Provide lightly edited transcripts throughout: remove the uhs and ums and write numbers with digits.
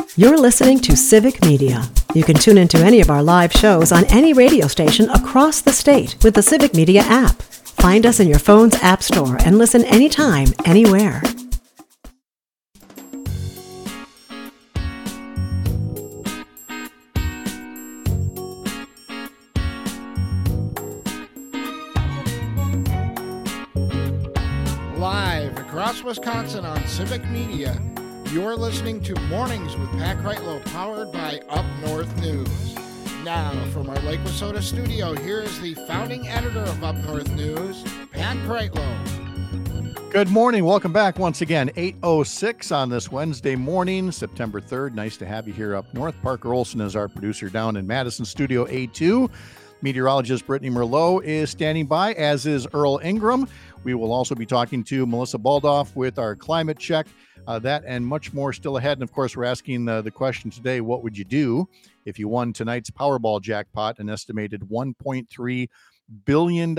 You're listening to Civic Media. You can tune into any of our live shows on any radio station across the state with the Civic Media app. Find us in your phone's app store and listen anytime, anywhere. Live across Wisconsin on Civic Media, you're listening to Mornings with Pat Kreitlow, powered by Up North News. Now, from our Lake Wissota studio, here is the founding editor of Up North News, Pat Kreitlow. Good morning. Welcome back once again. 8:06 on this Wednesday morning, September 3rd. Nice to have you here up north. Parker Olson is our producer down in Madison Studio A2. Meteorologist Brittany Merlot is standing by, as is Earl Ingram. We will also be talking to Melissa Baldoff with our climate check. That and much more still ahead. And of course, we're asking the question today: what would you do if you won tonight's Powerball jackpot, an estimated $1.3 billion?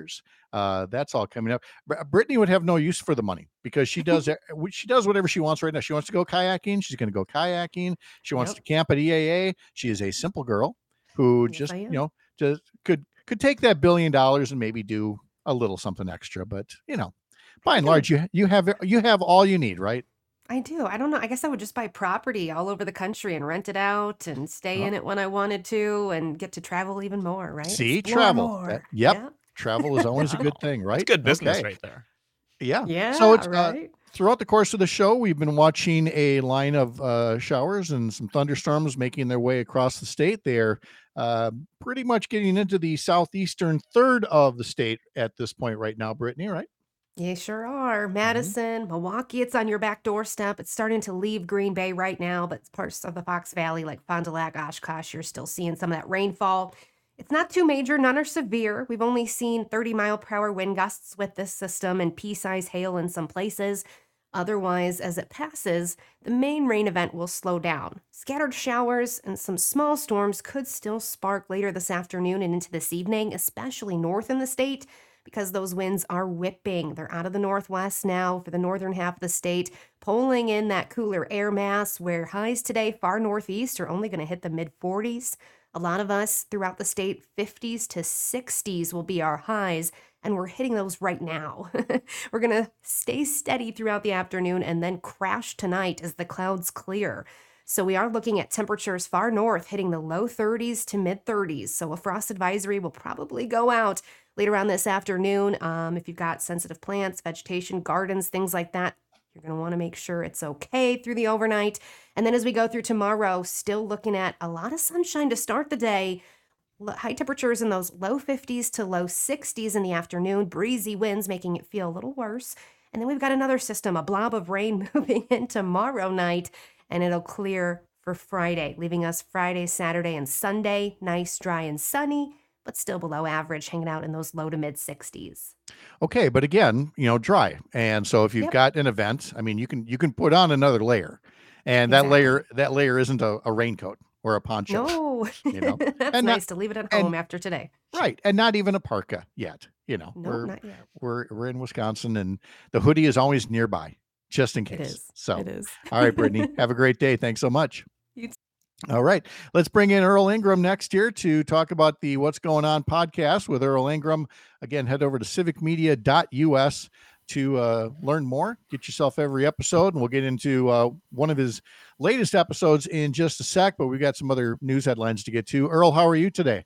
That's all coming up. Brittany would have no use for the money because she does whatever she wants right now. She wants to go kayaking. She's going to go kayaking. She wants to camp at EAA. She is a simple girl who just could take that $1 billion and maybe do a little something extra. But by and large, you have all you need, right? I do. I don't know. I guess I would just buy property all over the country and rent it out and stay in it when I wanted to and get to travel even more, right? See, Explore travel. more. Yep. Travel is always a good thing, right? It's good business right there. Yeah. Yeah. So it's right. throughout the course of the show, we've been watching a line of showers and some thunderstorms making their way across the state. They're pretty much getting into the southeastern third of the state at this point right now, Brittany, right? You sure are. Madison, Milwaukee, it's on your back doorstep. It's starting to leave Green Bay right now, but parts of the Fox Valley like Fond du Lac, Oshkosh, you're still seeing some of that rainfall. It's not too major. None are severe. We've only seen 30-mile-per-hour wind gusts with this system and pea-sized hail in some places. Otherwise, as it passes, the main rain event will slow down. Scattered showers and some small storms could still spark later this afternoon and into this evening, especially north in the state, because those winds are whipping. They're out of the northwest now for the northern half of the state, pulling in that cooler air mass where highs today far northeast are only going to hit the mid-40s. A lot of us throughout the state, 50s to 60s will be our highs, and we're hitting those right now. We're going to stay steady throughout the afternoon and then crash tonight as the clouds clear. So we are looking at temperatures far north hitting the low 30s to mid 30s. So a frost advisory will probably go out later on this afternoon. If you've got sensitive plants, vegetation, gardens, things like that, you're going to want to make sure it's okay through the overnight. And then as we go through tomorrow, still looking at a lot of sunshine to start the day. High temperatures in those low 50s to low 60s in the afternoon, breezy winds making it feel a little worse. And then we've got another system, a blob of rain moving in tomorrow night, and it'll clear for Friday, leaving us Friday, Saturday, and Sunday, nice, dry, and sunny, but still below average, hanging out in those low to mid 60s. Okay, but again, dry. And so if you've got an event, I mean, you can put on another layer, and Exactly. that layer isn't a raincoat or a poncho. No, that's And nice to leave it at home after today. Right, and not even a parka yet. No, not yet. We're in Wisconsin, and the hoodie is always nearby, just in case. It is. So, It is. all right, Brittany, have a great day. Thanks so much. You too. All right, let's bring in Earl Ingram next here to talk about the What's Going On podcast with Earl Ingram. Again, head over to civicmedia.us to learn more. Get yourself every episode, and we'll get into one of his latest episodes in just a sec, but we've got some other news headlines to get to. Earl, how are you today?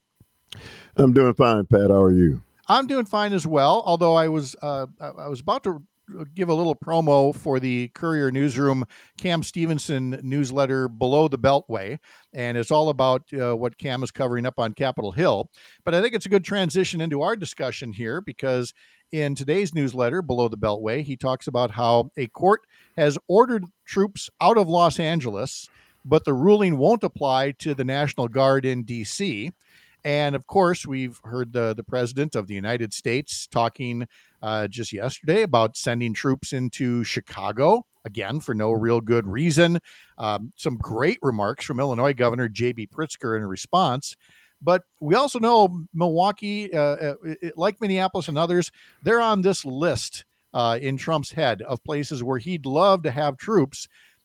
I'm doing fine, Pat. How are you? I'm doing fine as well, although I was about to give a little promo for the Courier Newsroom Cam Stevenson newsletter Below the Beltway, and it's all about what Cam is covering up on Capitol Hill. But I think it's a good transition into our discussion here, because in today's newsletter Below the Beltway, he talks about how a court has ordered troops out of Los Angeles, but the ruling won't apply to the National Guard in D.C. And of course, we've heard the president of the United States talking just yesterday about sending troops into Chicago, again, for no real good reason. Some great remarks from Illinois Governor J.B. Pritzker in response. But we also know Milwaukee, like Minneapolis and others, they're on this list in Trump's head of places where he'd love to have troops.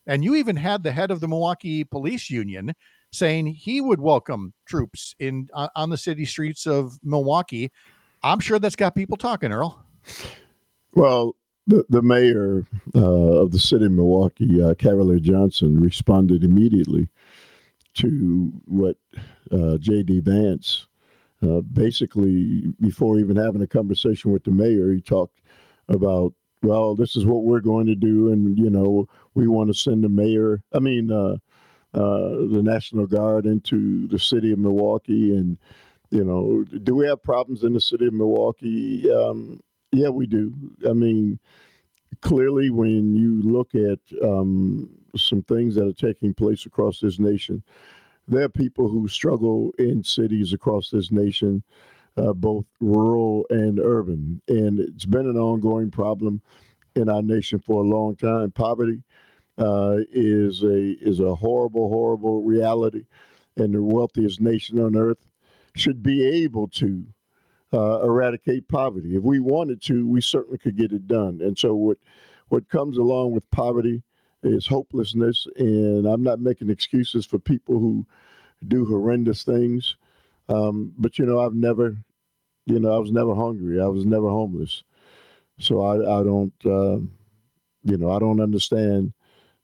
And you even had the head of the Milwaukee Police Union saying he would welcome troops in on the city streets of Milwaukee. I'm sure that's got people talking, Earl. Well, the mayor of the city of Milwaukee, Carol Johnson, responded immediately to what J.D. Vance, basically, before even having a conversation with the mayor, he talked about, well, this is what we're going to do, and, we want to send the National Guard into the city of Milwaukee, and, do we have problems in the city of Milwaukee? Yeah, we do. I mean, clearly, when you look at some things that are taking place across this nation, there are people who struggle in cities across this nation, both rural and urban. And it's been an ongoing problem in our nation for a long time. Poverty is a horrible, horrible reality. And the wealthiest nation on earth should be able to eradicate poverty. If we wanted to, we certainly could get it done. And so what comes along with poverty is hopelessness. And I'm not making excuses for people who do horrendous things. But, I was never hungry. I was never homeless. So I don't, I don't understand,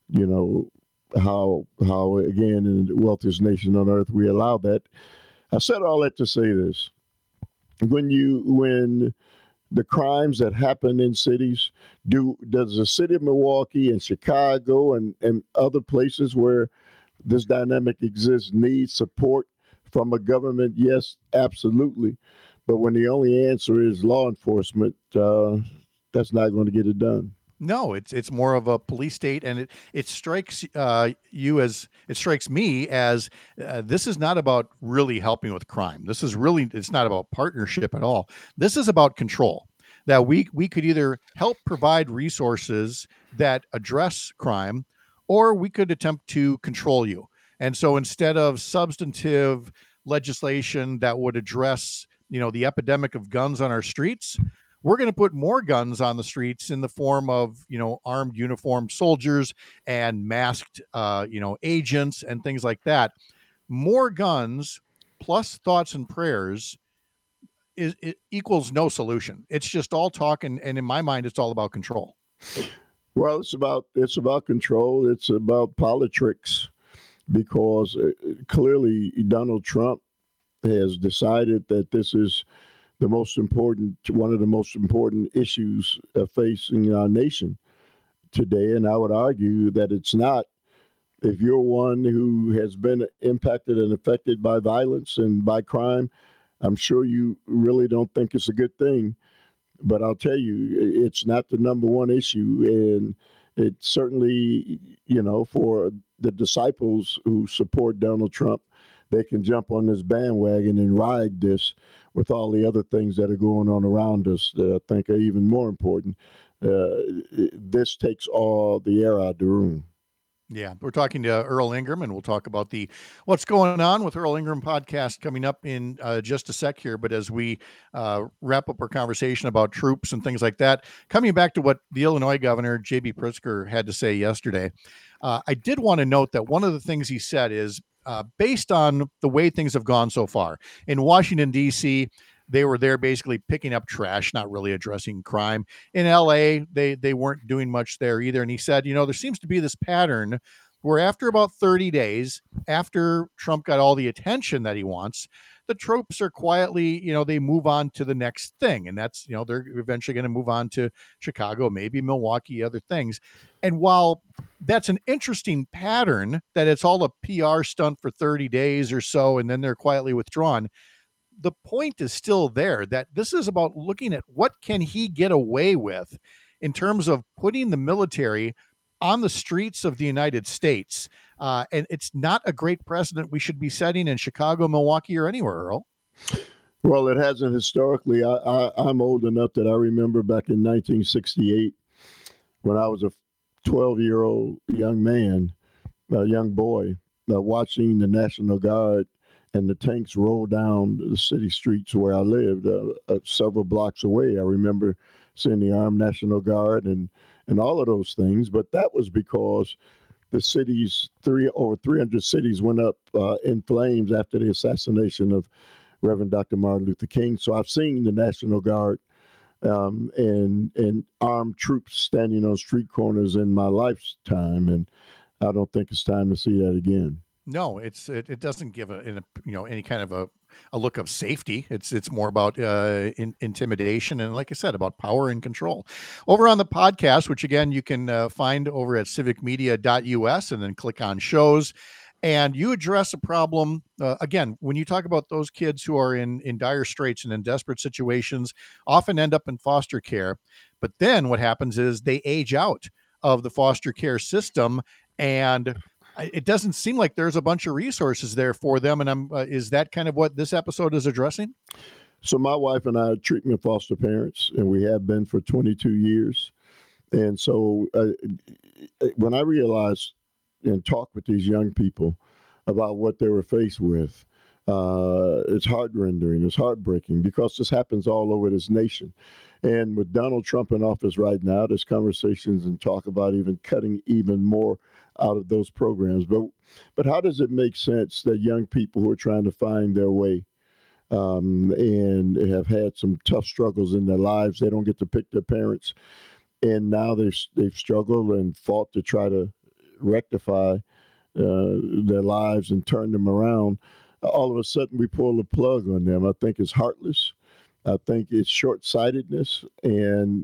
how again, in the wealthiest nation on earth, we allow that. I said all that to say this. When the crimes that happen in cities, does the city of Milwaukee and Chicago and other places where this dynamic exists need support from a government? Yes, absolutely. But when the only answer is law enforcement, that's not going to get it done. No, it's more of a police state, and it strikes me as this is not about really helping with crime. It's not about partnership at all. This is about control. That we could either help provide resources that address crime, or we could attempt to control you. And so instead of substantive legislation that would address, the epidemic of guns on our streets, we're going to put more guns on the streets in the form of, armed uniformed soldiers and masked, agents and things like that. More guns plus thoughts and prayers it equals no solution. It's just all talk. And in my mind, it's all about control. Well, it's about control. It's about politics, because clearly Donald Trump has decided that this is one of the most important issues facing our nation today. And I would argue that it's not. If you're one who has been impacted and affected by violence and by crime, I'm sure you really don't think it's a good thing. But I'll tell you, it's not the number one issue. And it certainly, for the disciples who support Donald Trump, they can jump on this bandwagon and ride this with all the other things that are going on around us that I think are even more important. This takes all the air out of the room. Yeah, we're talking to Earl Ingram, and we'll talk about the What's Going On with Earl Ingram podcast coming up in just a sec here. But as we wrap up our conversation about troops and things like that, coming back to what the Illinois governor, J.B. Pritzker, had to say yesterday, I did want to note that one of the things he said is based on the way things have gone so far in Washington, D.C., they were there basically picking up trash, not really addressing crime. In LA, they weren't doing much there either. And he said, there seems to be this pattern where after about 30 days, after Trump got all the attention that he wants, the troops are quietly, they move on to the next thing. And that's, they're eventually going to move on to Chicago, maybe Milwaukee, other things. And while that's an interesting pattern, that it's all a PR stunt for 30 days or so, and then they're quietly withdrawn, the point is still there, that this is about looking at what can he get away with in terms of putting the military on the streets of the United States. And it's not a great precedent we should be setting in Chicago, Milwaukee, or anywhere, Earl. Well, it hasn't historically. I'm old enough that I remember back in 1968 when I was a 12-year-old young man, a young boy, watching the National Guard and the tanks rolled down the city streets where I lived, several blocks away. I remember seeing the Armed National Guard and all of those things. But that was because the cities, over 300 cities went up in flames after the assassination of Reverend Dr. Martin Luther King. So I've seen the National Guard and armed troops standing on street corners in my lifetime, and I don't think it's time to see that again. No, it doesn't give any kind of a look of safety. It's more about intimidation and, like I said, about power and control. Over on the podcast, which again you can find over at civicmedia.us, and then click on shows. And you address a problem, again, when you talk about those kids who are in dire straits and in desperate situations, often end up in foster care. But then what happens is they age out of the foster care system, and it doesn't seem like there's a bunch of resources there for them. And is that kind of what this episode is addressing? So my wife and I are treatment foster parents, and we have been for 22 years. And so when I realized and talk with these young people about what they were faced with, it's heart-rending, it's heartbreaking, because this happens all over this nation. And with Donald Trump in office right now, there's conversations and talk about even cutting even more out of those programs. But how does it make sense that young people who are trying to find their way and have had some tough struggles in their lives, they don't get to pick their parents, and now they've struggled and fought to try to rectify their lives and turn them around, all of a sudden we pull the plug on them? I think it's heartless. I think it's short-sightedness. And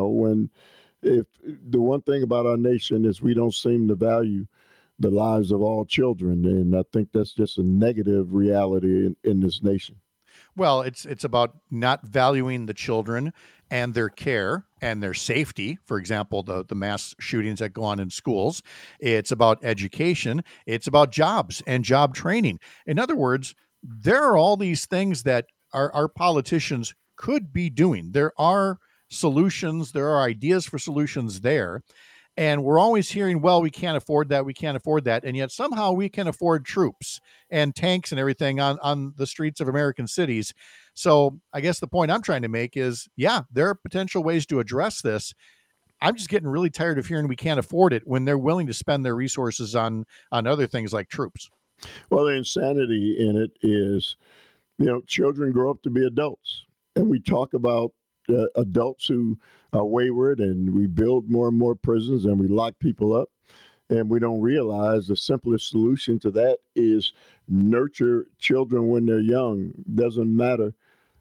if the one thing about our nation is we don't seem to value the lives of all children, and I think that's just a negative reality in this nation. Well, it's about not valuing the children and their care and their safety. For example, the mass shootings that go on in schools. It's about education. It's about jobs and job training. In other words, there are all these things that our politicians could be doing. There are solutions. There are ideas for solutions there. And we're always hearing, well, we can't afford that. We can't afford that. And yet somehow we can afford troops and tanks and everything on the streets of American cities. So I guess the point I'm trying to make is, yeah, there are potential ways to address this. I'm just getting really tired of hearing we can't afford it when they're willing to spend their resources on other things like troops. Well, the insanity in it is, children grow up to be adults. And we talk about adults who are wayward, and we build more and more prisons, and we lock people up. And we don't realize the simplest solution to that is nurture children when they're young. Doesn't matter,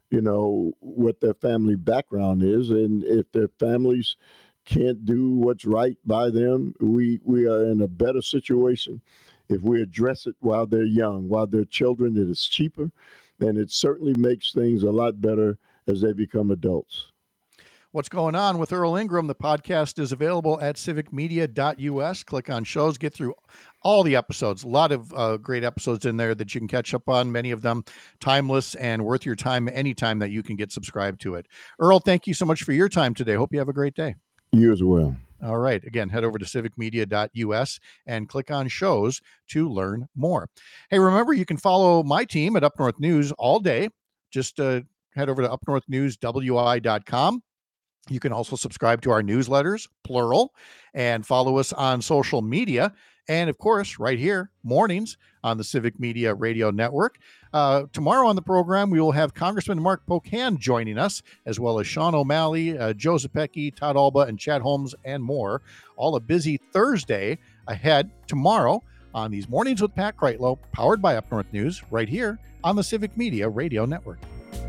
what their family background is. And if their families can't do what's right by them, we are in a better situation if we address it while they're young, while they're children. It is cheaper, and it certainly makes things a lot better as they become adults. What's going on with Earl Ingram? The podcast is available at civicmedia.us. Click on shows, get through all the episodes. A lot of great episodes in there that you can catch up on, many of them timeless and worth your time anytime that you can get subscribed to it. Earl, thank you so much for your time today. Hope you have a great day. You as well. All right. Again, head over to civicmedia.us and click on shows to learn more. Hey, remember, you can follow my team at Up North News all day. Just head over to upnorthnewswi.com. You can also subscribe to our newsletters, plural, and follow us on social media. And of course, right here, mornings on the Civic Media Radio Network. Tomorrow on the program, we will have Congressman Mark Pocan joining us, as well as Sean O'Malley, Joe Zepecki, Todd Alba, and Chad Holmes, and more. All a busy Thursday ahead tomorrow on these Mornings with Pat Kreitlow, powered by Up North News, right here on the Civic Media Radio Network.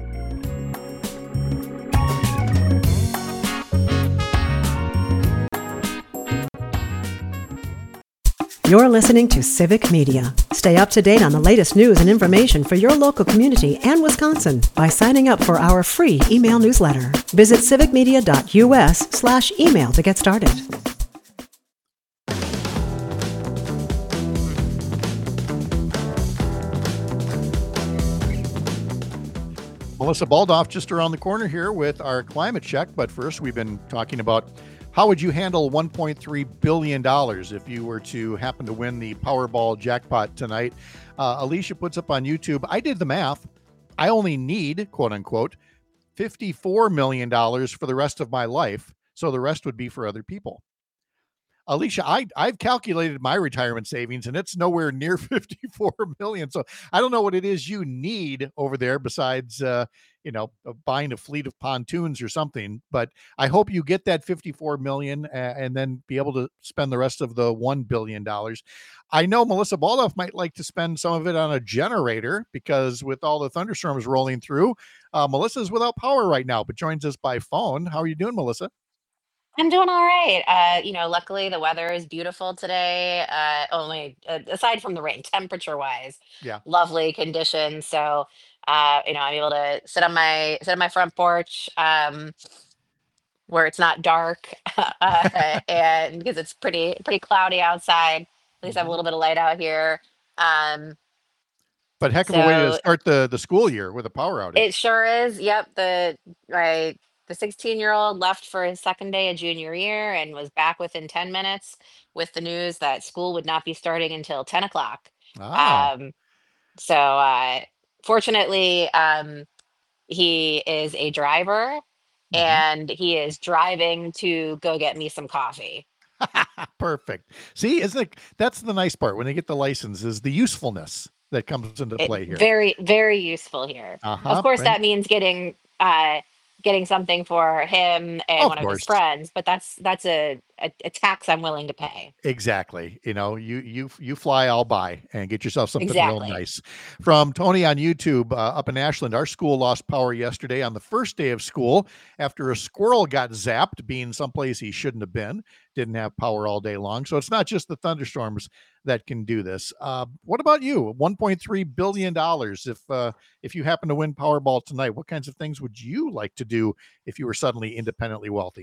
You're listening to Civic Media. Stay up to date on the latest news and information for your local community and Wisconsin by signing up for our free email newsletter. Visit civicmedia.us/email to get started. Melissa Baldoff just around the corner here with our climate check. But first, we've been talking about how would you handle $1.3 billion if you were to happen to win the Powerball jackpot tonight? Alicia puts up on YouTube, I did the math. I only need, quote unquote, $54 million for the rest of my life. So the rest would be for other people. Alicia, I've calculated my retirement savings and it's nowhere near 54 million. So I don't know what it is you need over there besides, buying a fleet of pontoons or something. But I hope you get that 54 million and then be able to spend the rest of the $1 billion. I know Melissa Baldoff might like to spend some of it on a generator because with all the thunderstorms rolling through, Melissa's without power right now, but joins us by phone. How are you doing, Melissa? I'm doing all right. Luckily the weather is beautiful today. Only aside from the rain, temperature wise, Yeah. lovely conditions. So, I'm able to sit on my front porch, where it's not dark, and because it's pretty cloudy outside. At least I have a Mhm. little bit of light out here. Um, But heck of a way to so start the school year with a power outage. It sure is. Yep. The 16-year-old left for his second day of junior year and was back within 10 minutes with the news that school would not be starting until 10 o'clock. Ah. Um, so fortunately, he is a driver Mhm. and he is driving to go get me some coffee. Perfect. See, isn't it? That's the nice part when they get the license is the usefulness that comes into It play here. very, very useful here. Of Uh-huh. course, that means getting something for him and Of one of his course. friends, but that's a tax I'm willing to pay. Exactly. You fly, I'll buy, and get yourself something real Exactly. nice. From Tony on YouTube, up in Ashland, our school lost power yesterday on the first day of school after a squirrel got zapped, being someplace he shouldn't have been. Didn't have power all day long. So it's not just the thunderstorms that can do this. What about you? $1.3 billion. If you happen to win Powerball tonight, what kinds of things would you like to do if you were suddenly independently wealthy?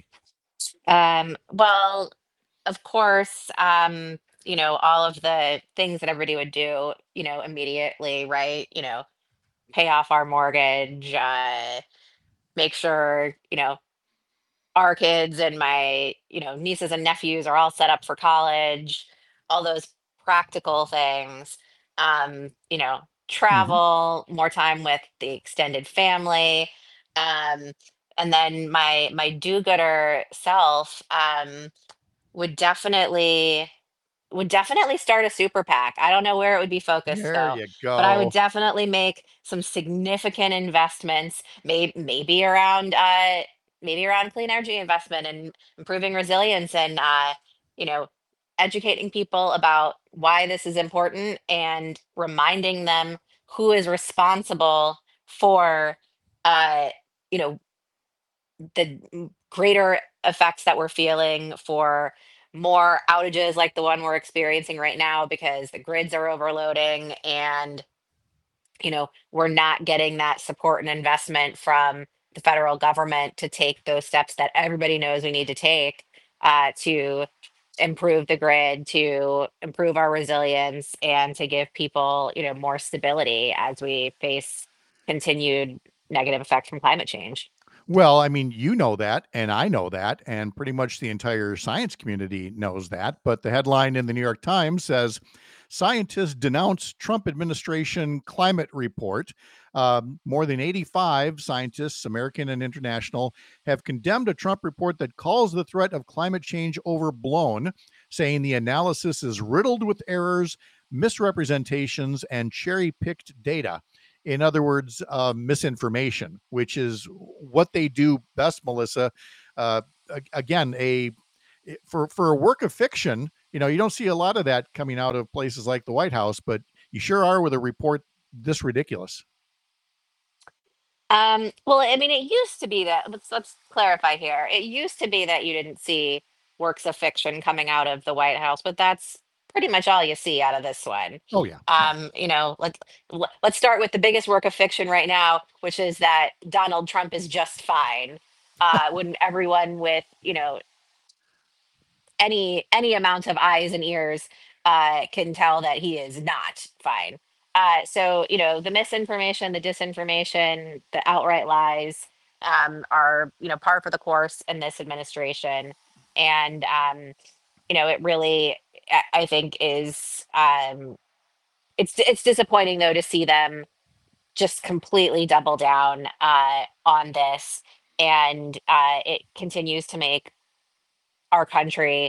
Well, of course, all of the things that everybody would do, immediately, right? Pay off our mortgage, make sure, our kids and my, nieces and nephews are all set up for college, all those practical things. Mhm. Travel, more time with the extended family. Um, and then my do-gooder self, would definitely start a super PAC. I don't know where it would be focused There though, you but I would go. definitely make some significant investments, maybe around clean energy investment and improving resilience and you know, educating people about why this is important and reminding them who is responsible for uh, you know, the greater effects that we're feeling for more outages like the one we're experiencing right now because the grids are overloading and we're not getting that support and investment from the federal government to take those steps that everybody knows we need to take to improve the grid, to improve our resilience, and to give people more stability as we face continued negative effects from climate change. Well, I mean, you know that, and I know that, and pretty much the entire science community knows that. But the headline in the New York Times says scientists denounce Trump administration climate report. More than 85 scientists, American and international, have condemned a Trump report that calls the threat of climate change overblown, saying the analysis is riddled with errors, misrepresentations, and cherry picked data. In other words, misinformation, which is what they do best, Melissa. Uh, Again, for a work of fiction, you don't see a lot of that coming out of places like the White House, but you sure are with a report this ridiculous. Well, I mean, it used to be that, let's clarify here. It used to be that you didn't see works of fiction coming out of the White House, but that's pretty much all you see out of this one. Oh yeah, yeah. Let's start with the biggest work of fiction right now, which is that Donald Trump is just fine. When everyone with, any amount of eyes and ears can tell that he is not fine. So the misinformation, the disinformation, the outright lies are par for the course in this administration, and it really I think is it's disappointing though to see them just completely double down on this, and it continues to make our country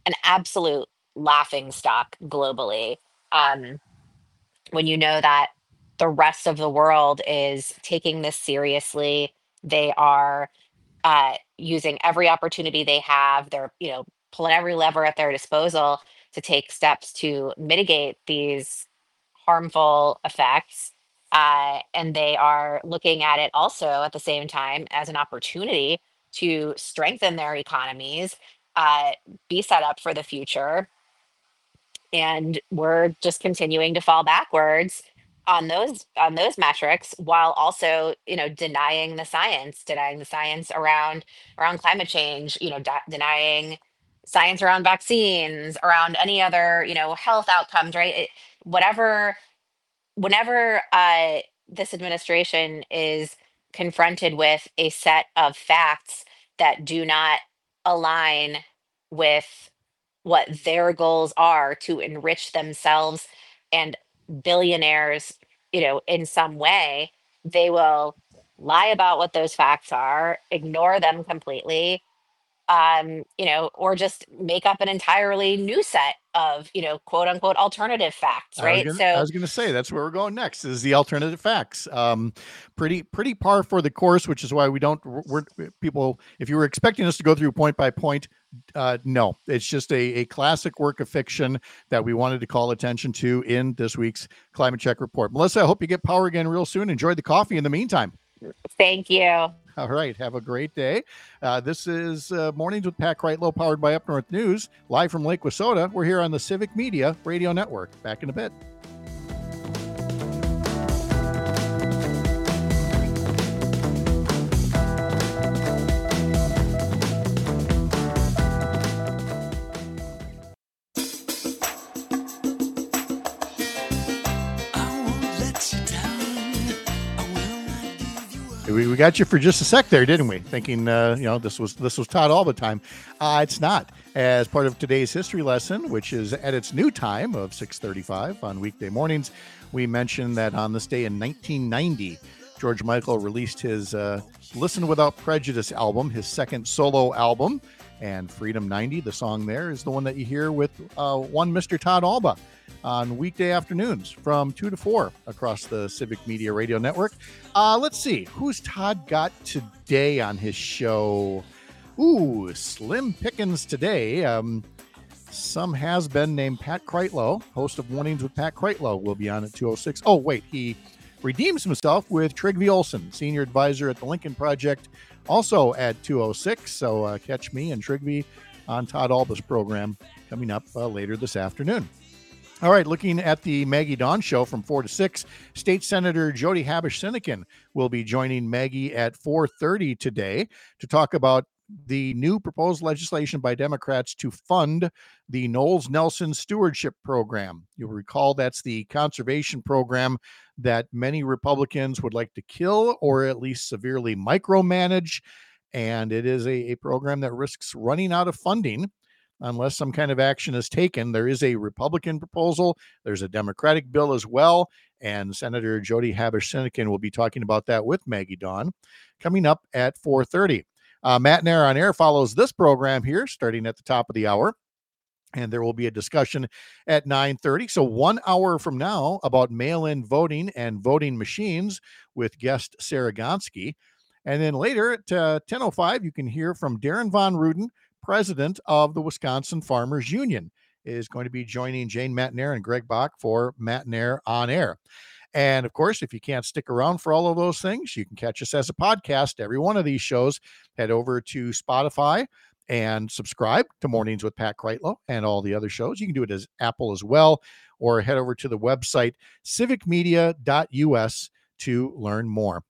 an absolute laughing stock globally. Um, when you know that the rest of the world is taking this seriously, they are using every opportunity they have. They're, pulling every lever at their disposal to take steps to mitigate these harmful effects. And they are looking at it also at the same time as an opportunity to strengthen their economies, uh, be set up for the future, and we're just continuing to fall backwards on those metrics, while also denying the science around climate change, denying science around vaccines, around any other health outcomes, right? Whatever Whenever this administration is confronted with a set of facts that do not align with what their goals are to enrich themselves and billionaires, in some way, they will lie about what those facts are, ignore them completely, or just make up an entirely new set of, quote unquote alternative facts, right? I So was gonna say that's where we're going next is the alternative facts. Pretty par for the course, which is why we don't. We're people. If you were expecting us to go through point by point, no, it's just a classic work of fiction that we wanted to call attention to in this week's Climate Check report. Melissa, I hope you get power again real soon. Enjoy the coffee in the meantime. thank you. All right. Have a great day. This is Mornings with Pat Kreitlow, powered by Up North News, live from Lake Wissota. We're here on the Civic Media Radio Network. Back in a bit. We got you for just a sec there, didn't we? Thinking, this was Todd Alba time. It's not. As part of today's history lesson, which is at its new time of 6:35 on weekday mornings, we mentioned that on this day in 1990, George Michael released his Listen Without Prejudice album, his second solo album, and Freedom 90, the song there, is the one that you hear with one Mr. Todd Alba on weekday afternoons from 2 to 4 across the Civic Media Radio Network. Let's see. Who's Todd got today on his show? Ooh, slim pickings today. Some has-been named Pat Kreitlow, host of Mornings with Pat Kreitlow, will be on at 2:06. Oh, wait, he redeems himself with Trygve Olsen, senior advisor at the Lincoln Project, also at 2:06. So catch me and Trygve on Todd Alba's program coming up later this afternoon. All right, looking at the Maggie Dawn show from 4 to 6, State Senator Jody Habush-Sinykin will be joining Maggie at 4:30 today to talk about the new proposed legislation by Democrats to fund the Knowles Nelson Stewardship Program. You'll recall that's the conservation program that many Republicans would like to kill or at least severely micromanage. And it is a program that risks running out of funding unless some kind of action is taken. There is a Republican proposal. There's a Democratic bill as well. And Senator Jody Habush-Sinykin will be talking about that with Maggie Dawn coming up at 4:30. Matt Nair on Air follows this program here starting at the top of the hour. And there will be a discussion at 9:30. So 1 hour from now about mail-in voting and voting machines with guest Sarah Gonski. And then later at 10:05, you can hear from Darren Von Ruden, president of the Wisconsin Farmers Union, is going to be joining Jane Matnair and Greg Bach for Matnair on Air. And of course, if you can't stick around for all of those things, you can catch us as a podcast. Every one of these shows, head over to Spotify and subscribe to Mornings with Pat Kreitlow and all the other shows. You can do it as Apple as well, or head over to the website civicmedia.us to learn more.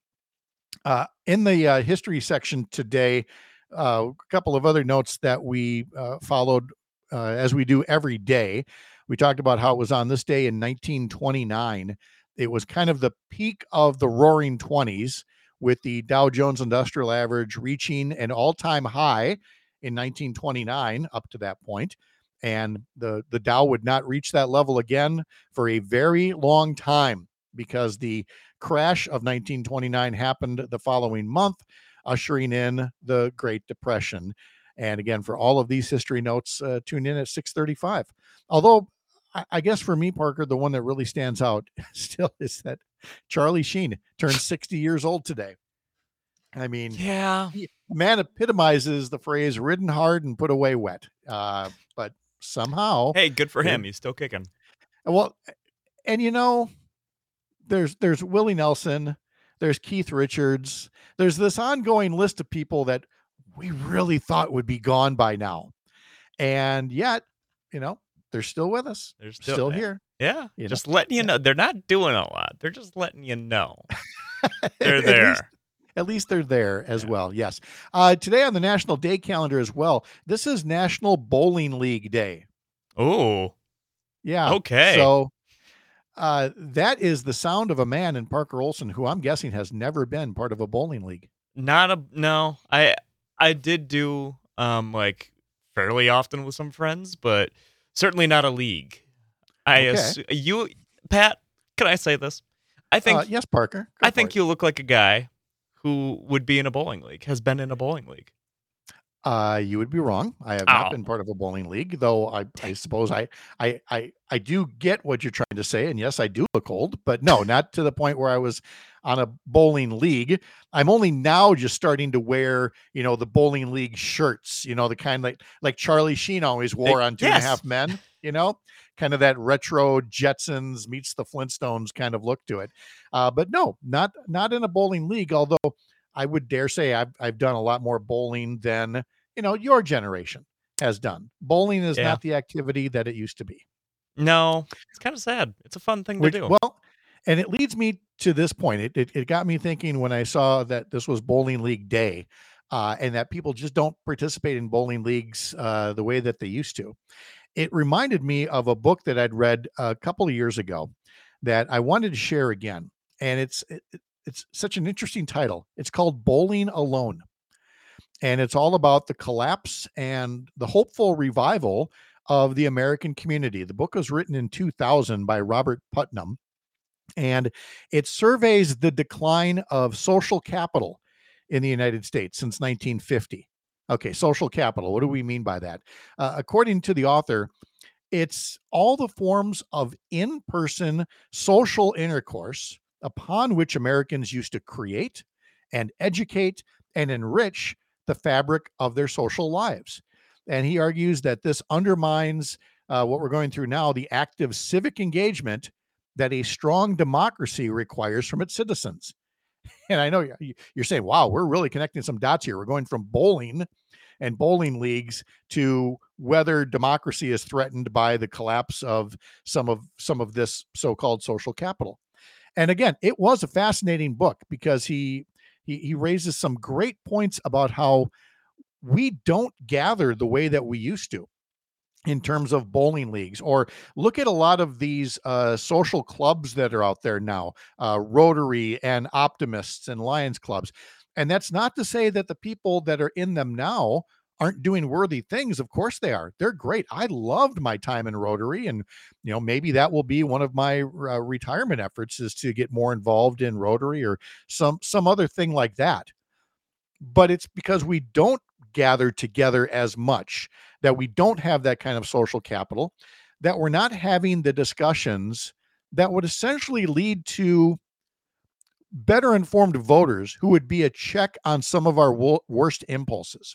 In the history section today, a couple of other notes that we followed as we do every day. We talked about how it was on this day in 1929. It was kind of the peak of the roaring 20s, with the Dow Jones Industrial Average reaching an all-time high in 1929 up to that point. And the Dow would not reach that level again for a very long time, because the crash of 1929 happened the following month, ushering in the Great Depression. And again, for all of these history notes, tune in at 6:35. Although I guess for me, Parker, the one that really stands out still is that Charlie Sheen turned 60 years old today. I mean, Yeah. Man epitomizes the phrase "ridden hard and put away wet." But somehow, Hey, good for him. He's still kicking. well, and there's Willie Nelson, there's Keith Richards, there's this ongoing list of people that we really thought would be gone by now, and yet, they're still with us. They're still here. Yeah. Just letting you know. They're not doing a lot. They're just letting you know. They're there. At least they're there as well. Yes. Today on the National Day calendar as well, this is National Bowling League Day. Oh. Yeah. Okay. So that is the sound of a man in Parker Olson who I'm guessing has never been part of a bowling league. No. I did do like fairly often with some friends, but certainly not a league. You, Pat, can I say this? I think yes, Parker. I think you look like a guy who would be in a bowling league, has been in a bowling league. You would be wrong. I have not been part of a bowling league, though I suppose I do get what you're trying to say. And yes, I do look old, but no, not to the point where I was on a bowling league. I'm only now just starting to wear, the bowling league shirts, the kind like Charlie Sheen always wore on Two and a Half Men, kind of that retro Jetsons meets the Flintstones kind of look to it. But no, not in a bowling league, although I would dare say I've done a lot more bowling than, your generation has done. Bowling is not the activity that it used to be. No, it's kind of sad. It's a fun thing to do. Well, and it leads me to this point. It got me thinking when I saw that this was Bowling League Day, and that people just don't participate in bowling leagues the way that they used to. It reminded me of a book that I'd read a couple of years ago that I wanted to share again. And it's such an interesting title. It's called Bowling Alone. And it's all about the collapse and the hopeful revival of the American community. The book was written in 2000 by Robert Putnam, and it surveys the decline of social capital in the United States since 1950. Okay, social capital. What do we mean by that? According to the author, it's all the forms of in-person social intercourse upon which Americans used to create and educate and enrich the fabric of their social lives. And he argues that this undermines what we're going through now, the active civic engagement that a strong democracy requires from its citizens. And I know you're saying, wow, we're really connecting some dots here. We're going from bowling and bowling leagues to whether democracy is threatened by the collapse of some of this so-called social capital. And again, it was a fascinating book because he raises some great points about how we don't gather the way that we used to in terms of bowling leagues, or look at a lot of these social clubs that are out there now, Rotary and Optimists and Lions clubs. And that's not to say that the people that are in them now aren't doing worthy things. Of course they are. They're great. I loved my time in Rotary, and maybe that will be one of my retirement efforts, is to get more involved in Rotary or some other thing like that. But it's because we don't gather together as much, that we don't have that kind of social capital, that we're not having the discussions that would essentially lead to better informed voters who would be a check on some of our worst impulses.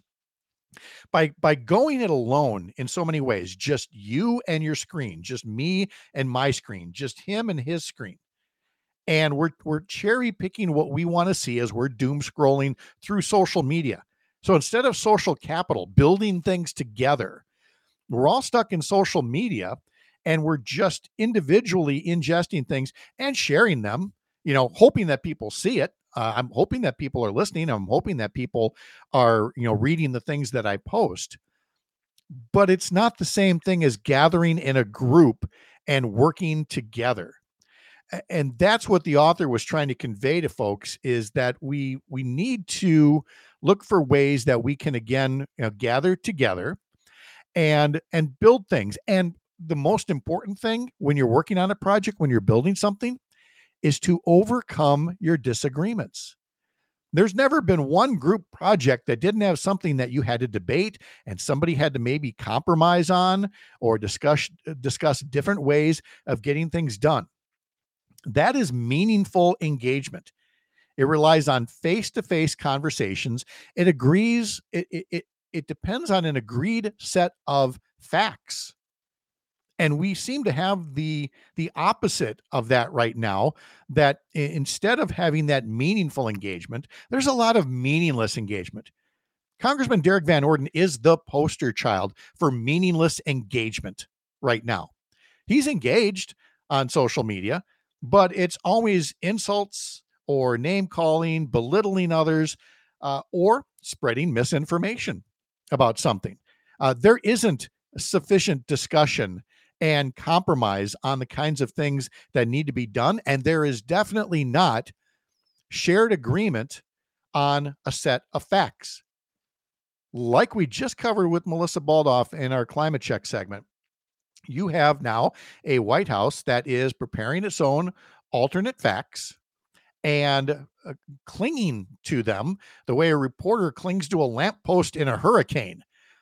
By going it alone in so many ways, just you and your screen, just me and my screen, just him and his screen. And we're cherry picking what we want to see as we're doom scrolling through social media. So instead of social capital, building things together, we're all stuck in social media, and we're just individually ingesting things and sharing them, hoping that people see it. I'm hoping that people are listening. I'm hoping that people are, reading the things that I post. But it's not the same thing as gathering in a group and working together. And that's what the author was trying to convey to folks, is that we need to look for ways that we can, again, gather together and build things. And the most important thing when you're working on a project, when you're building something, is to overcome your disagreements. There's never been one group project that didn't have something that you had to debate and somebody had to maybe compromise on or discuss different ways of getting things done. That is meaningful engagement. It relies on face-to-face conversations. It depends on an agreed set of facts. And we seem to have the opposite of that right now, that instead of having that meaningful engagement, there's a lot of meaningless engagement. Congressman Derek Van Orden is the poster child for meaningless engagement right now. He's engaged on social media, but it's always insults or name calling, belittling others, or spreading misinformation about something. There isn't sufficient discussion and compromise on the kinds of things that need to be done. And there is definitely not shared agreement on a set of facts. Like we just covered with Melissa Baldoff in our climate check segment, you have now a White House that is preparing its own alternate facts and clinging to them the way a reporter clings to a lamppost in a hurricane.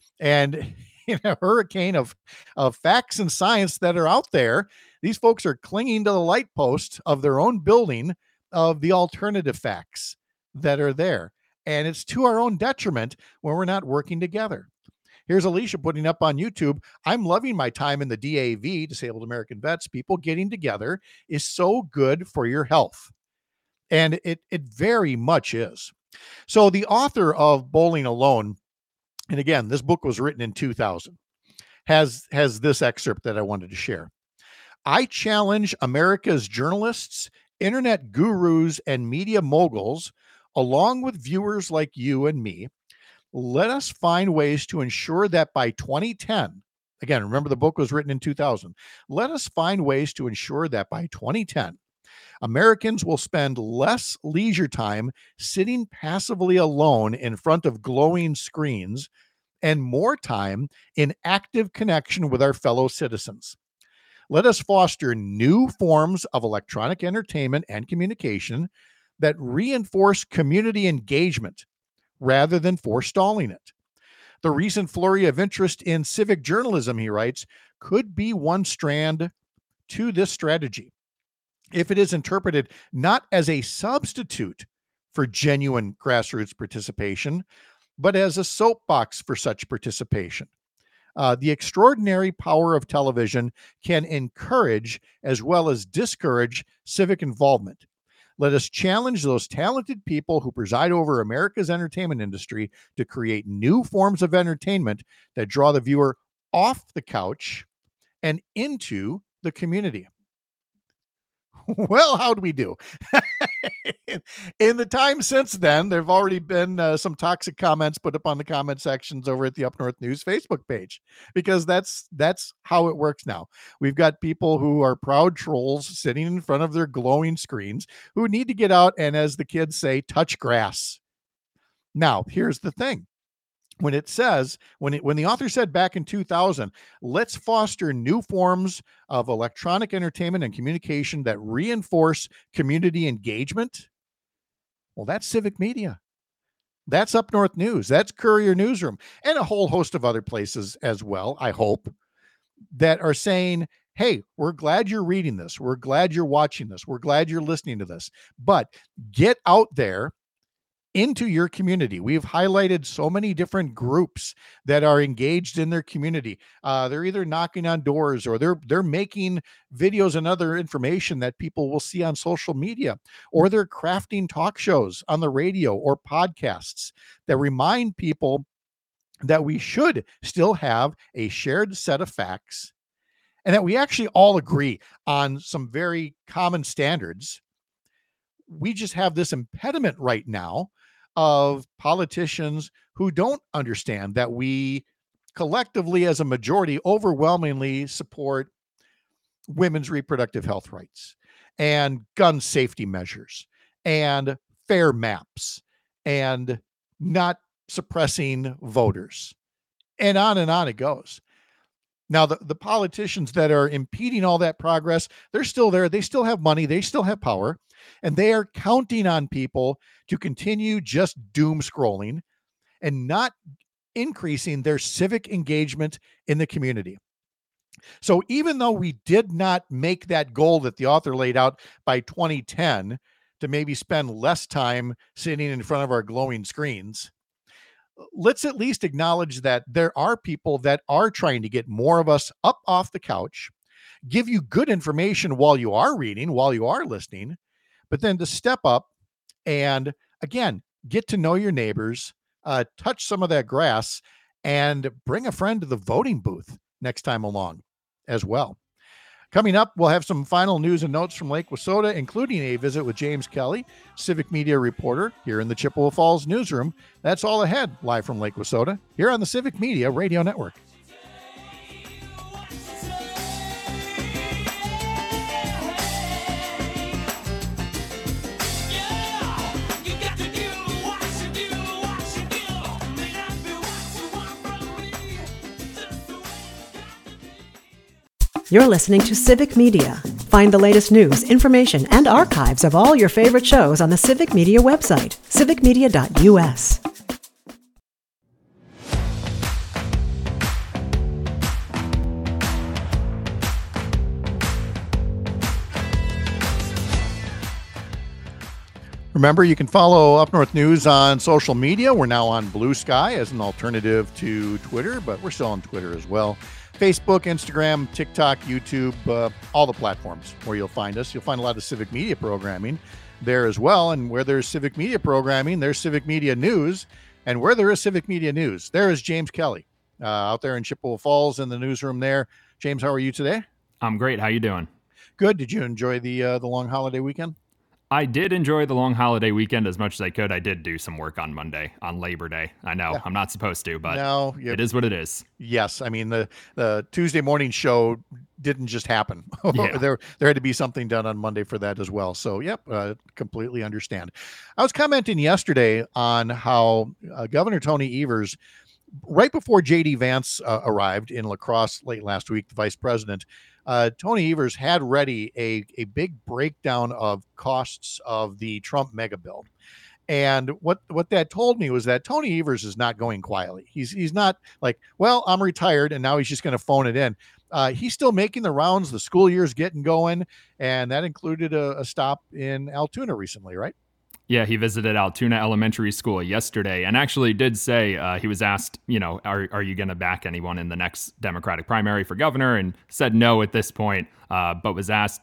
And in a hurricane of facts and science that are out there, these folks are clinging to the light post of their own building of the alternative facts that are there. And it's to our own detriment when we're not working together. Here's Alicia putting up on YouTube, I'm loving my time in the DAV, Disabled American Vets. People getting together is so good for your health. And it very much is. So the author of Bowling Alone, and again, this book was written in 2000, has this excerpt that I wanted to share. I challenge America's journalists, internet gurus, and media moguls, along with viewers like you and me. Let us find ways to ensure that by 2010, again, remember the book was written in 2000. Let us find ways to ensure that by 2010, Americans will spend less leisure time sitting passively alone in front of glowing screens and more time in active connection with our fellow citizens. Let us foster new forms of electronic entertainment and communication that reinforce community engagement rather than forestalling it. The recent flurry of interest in civic journalism, he writes, could be one strand to this strategy if it is interpreted not as a substitute for genuine grassroots participation, but as a soapbox for such participation. The extraordinary power of television can encourage as well as discourage civic involvement. Let us challenge those talented people who preside over America's entertainment industry to create new forms of entertainment that draw the viewer off the couch and into the community. Well, how'd we do? In the time since then, there have already been some toxic comments put up on the comment sections over at the Up North News Facebook page, because that's how it works now. We've got people who are proud trolls sitting in front of their glowing screens who need to get out and, as the kids say, touch grass. Now, here's the thing. When it says, when the author said back in 2000, let's foster new forms of electronic entertainment and communication that reinforce community engagement, well, that's civic media. That's Up North News. That's Courier Newsroom, and a whole host of other places as well, I hope, that are saying, hey, we're glad you're reading this. We're glad you're watching this. We're glad you're listening to this. But get out there into your community. We've highlighted so many different groups that are engaged in their community. They're either knocking on doors or they're making videos and other information that people will see on social media, or they're crafting talk shows on the radio or podcasts that remind people that we should still have a shared set of facts and that we actually all agree on some very common standards. We just have this impediment right now of politicians who don't understand that we collectively as a majority overwhelmingly support women's reproductive health rights and gun safety measures and fair maps and not suppressing voters, and on it goes. Now, the politicians that are impeding all that progress, they're still there. They still have money. They still have power. And they are counting on people to continue just doom scrolling and not increasing their civic engagement in the community. So even though we did not make that goal that the author laid out by 2010 to maybe spend less time sitting in front of our glowing screens, let's at least acknowledge that there are people that are trying to get more of us up off the couch, give you good information while you are reading, while you are listening, but then to step up and, again, get to know your neighbors, touch some of that grass, and bring a friend to the voting booth next time along as well. Coming up, we'll have some final news and notes from Lake Wissota, including a visit with James Kelly, Civic Media reporter here in the Chippewa Falls newsroom. That's all ahead, live from Lake Wissota, here on the Civic Media Radio Network. You're listening to Civic Media. Find the latest news, information, and archives of all your favorite shows on the Civic Media website, civicmedia.us. Remember, you can follow Up North News on social media. We're now on Blue Sky as an alternative to Twitter, but we're still on Twitter as well. Facebook, Instagram, TikTok, YouTube, all the platforms where you'll find us. You'll find a lot of civic media programming there as well. And where there's civic media programming, there's civic media news. And where there is civic media news, there is James Kelly out there in Chippewa Falls in the newsroom there. James, how are you today? I'm great. How you doing? Good. Did you enjoy the long holiday weekend? I did enjoy the long holiday weekend as much as I could. I did do some work on Monday, on Labor Day. I know I'm not supposed to, but no, it is what it is. Yes. I mean, the Tuesday morning show didn't just happen. Yeah. There had to be something done on Monday for that as well. So, yep, completely understand. I was commenting yesterday on how Governor Tony Evers, right before J.D. Vance arrived in La Crosse late last week, the vice president, Tony Evers had ready a big breakdown of costs of the Trump mega bill. And what that told me was that Tony Evers is not going quietly. He's not like, well, I'm retired and now he's just going to phone it in. He's still making the rounds. The school year's getting going. And that included a stop in Altoona recently, right? Yeah, he visited Altoona Elementary School yesterday and actually did say he was asked, are you going to back anyone in the next Democratic primary for governor? And said no at this point, but was asked,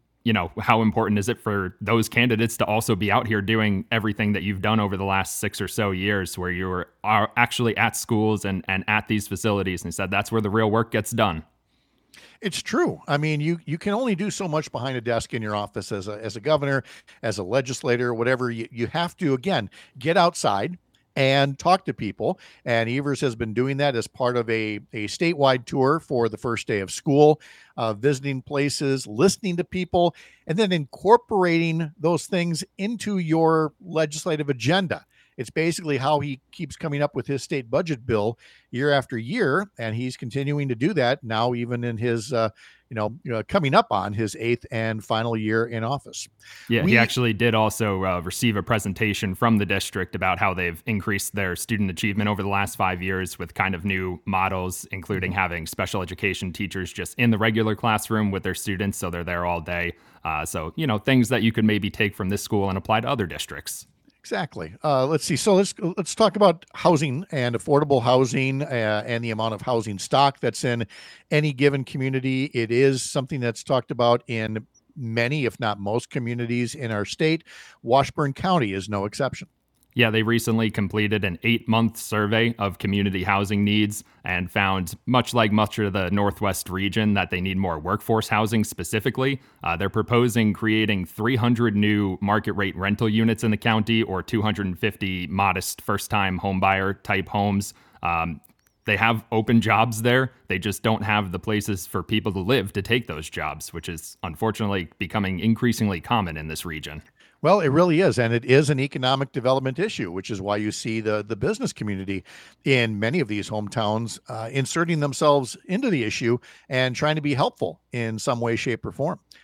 how important is it for those candidates to also be out here doing everything that you've done over the last 6 or so years where you are actually at schools and at these facilities? And he said that's where the real work gets done. It's true. I mean, you can only do so much behind a desk in your office as a governor, as a legislator, whatever. You have to, again, get outside and talk to people. And Evers has been doing that as part of a statewide tour for the first day of school, visiting places, listening to people, and then incorporating those things into your legislative agenda. It's basically how he keeps coming up with his state budget bill year after year, and he's continuing to do that now, even in his, coming up on his 8th and final year in office. Yeah, he actually did also receive a presentation from the district about how they've increased their student achievement over the last 5 years with kind of new models, including having special education teachers just in the regular classroom with their students, so they're there all day. So things that you could maybe take from this school and apply to other districts. Exactly. Let's see. So let's talk about housing and affordable housing and the amount of housing stock that's in any given community. It is something that's talked about in many, if not most, communities in our state. Washburn County is no exception. Yeah, they recently completed an 8-month survey of community housing needs and found, much like much of the Northwest region, that they need more workforce housing specifically. They're proposing creating 300 new market rate rental units in the county or 250 modest first-time homebuyer type homes. They have open jobs there. They just don't have the places for people to live to take those jobs, which is unfortunately becoming increasingly common in this region. Well, it really is. And it is an economic development issue, which is why you see the business community in many of these hometowns inserting themselves into the issue and trying to be helpful in some way, shape, or form.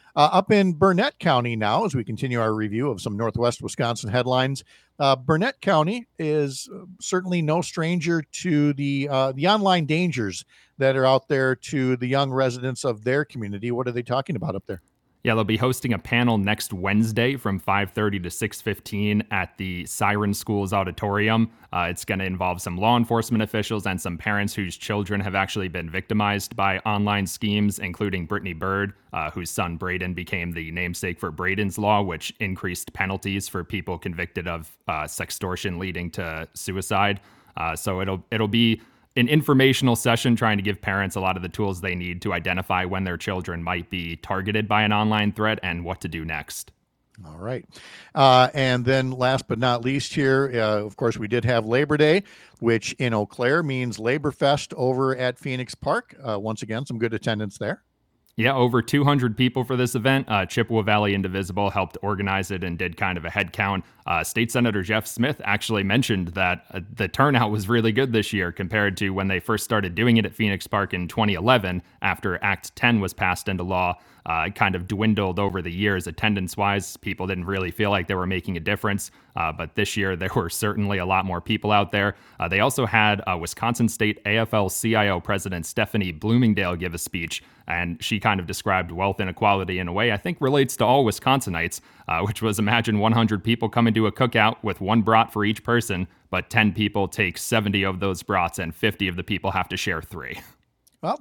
Up in Burnett County now, as we continue our review of some Northwest Wisconsin headlines, Burnett County is certainly no stranger to the online dangers that are out there to the young residents of their community. What are they talking about up there? Yeah, they'll be hosting a panel next Wednesday from 5:30 to 6:15 at the Siren Schools Auditorium. It's going to involve some law enforcement officials and some parents whose children have actually been victimized by online schemes, including Brittany Bird, whose son Braden became the namesake for Braden's Law, which increased penalties for people convicted of sextortion leading to suicide. So it'll be an informational session trying to give parents a lot of the tools they need to identify when their children might be targeted by an online threat and what to do next. All right. And then last but not least here, of course, we did have Labor Day, which in Eau Claire means Labor Fest over at Phoenix Park. Once again, some good attendance there. Yeah, over 200 people for this event. Chippewa Valley Indivisible helped organize it and did kind of a head count. State Senator Jeff Smith actually mentioned that the turnout was really good this year compared to when they first started doing it at Phoenix Park in 2011 after Act 10 was passed into law. It kind of dwindled over the years attendance-wise. People didn't really feel like they were making a difference. But this year, there were certainly a lot more people out there. They also had Wisconsin State AFL-CIO President Stephanie Bloomingdale give a speech, and she kind of described wealth inequality in a way I think relates to all Wisconsinites, which was imagine 100 people coming to a cookout with one brat for each person, but 10 people take 70 of those brats and 50 of the people have to share 3. Well,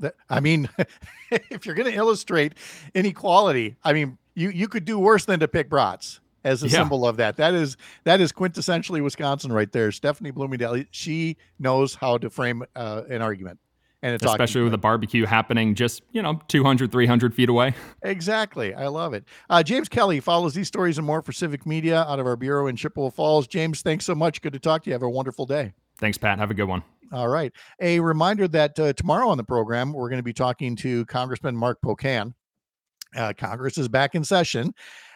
if you're going to illustrate inequality, you could do worse than to pick brats as a symbol of that. That is quintessentially Wisconsin right there. Stephanie Bloomingdale, she knows how to frame an argument. And it's especially with the barbecue happening just, 200, 300 feet away. Exactly. I love it. James Kelly follows these stories and more for Civic Media out of our bureau in Chippewa Falls. James, thanks so much. Good to talk to you. Have a wonderful day. Thanks, Pat. Have a good one. All right. A reminder that tomorrow on the program, we're going to be talking to Congressman Mark Pocan. Congress is back in session,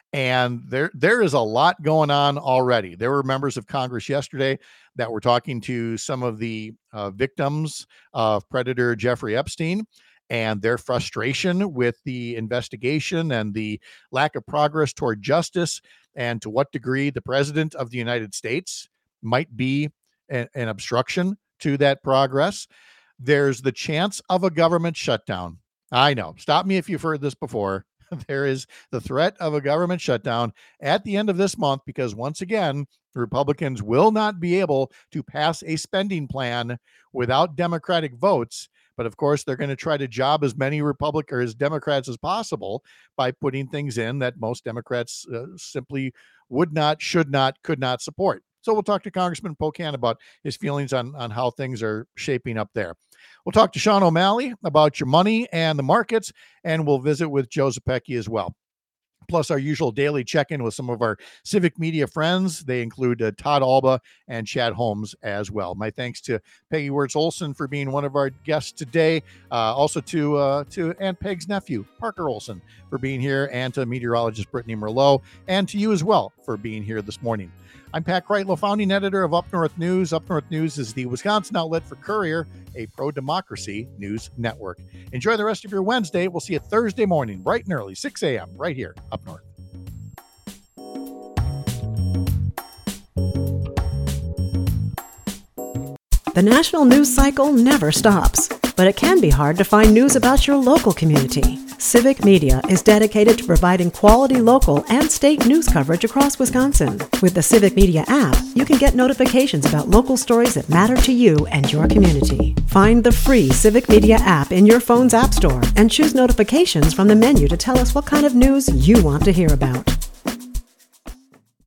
and there is a lot going on already. There were members of Congress yesterday that were talking to some of the victims of Predator Jeffrey Epstein and their frustration with the investigation and the lack of progress toward justice, and to what degree the President of the United States might be an obstruction to that progress. There's the chance of a government shutdown. I know. Stop me if you've heard this before. There is the threat of a government shutdown at the end of this month because, once again, Republicans will not be able to pass a spending plan without Democratic votes. But of course, they're going to try to job as many Democrats as possible by putting things in that most Democrats simply would not, should not, could not support. So we'll talk to Congressman Pocan about his feelings on how things are shaping up there. We'll talk to Sean O'Malley about your money and the markets, and we'll visit with Joe Zepecki as well. Plus our usual daily check-in with some of our Civic Media friends. They include Todd Alba and Chad Holmes as well. My thanks to Peggy Wirtz-Olson for being one of our guests today. Also to Aunt Peg's nephew, Parker Olson, for being here, and to meteorologist Brittany Merlot, and to you as well for being here this morning. I'm Pat Kreitlow, founding editor of Up North News. Up North News is the Wisconsin outlet for Courier, a pro-democracy news network. Enjoy the rest of your Wednesday. We'll see you Thursday morning, bright and early, 6 a.m., right here, Up North. The national news cycle never stops, but it can be hard to find news about your local community. Civic Media is dedicated to providing quality local and state news coverage across Wisconsin. With the Civic Media app, you can get notifications about local stories that matter to you and your community. Find the free Civic Media app in your phone's app store and choose notifications from the menu to tell us what kind of news you want to hear about.